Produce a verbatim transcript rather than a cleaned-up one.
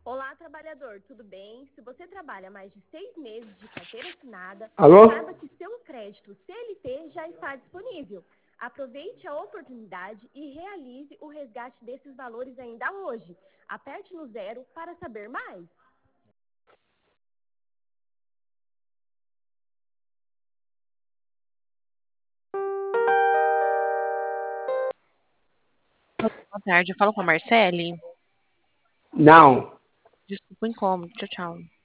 Olá, trabalhador, tudo bem? Se você trabalha mais de seis meses de carteira assinada, Alô? saiba que seu crédito C L T já está disponível. Aproveite a oportunidade e realize o resgate desses valores ainda hoje. Aperte no zero para saber mais. Boa tarde, eu falo com a Marcele. Não. Desculpa o incômodo, tchau, tchau.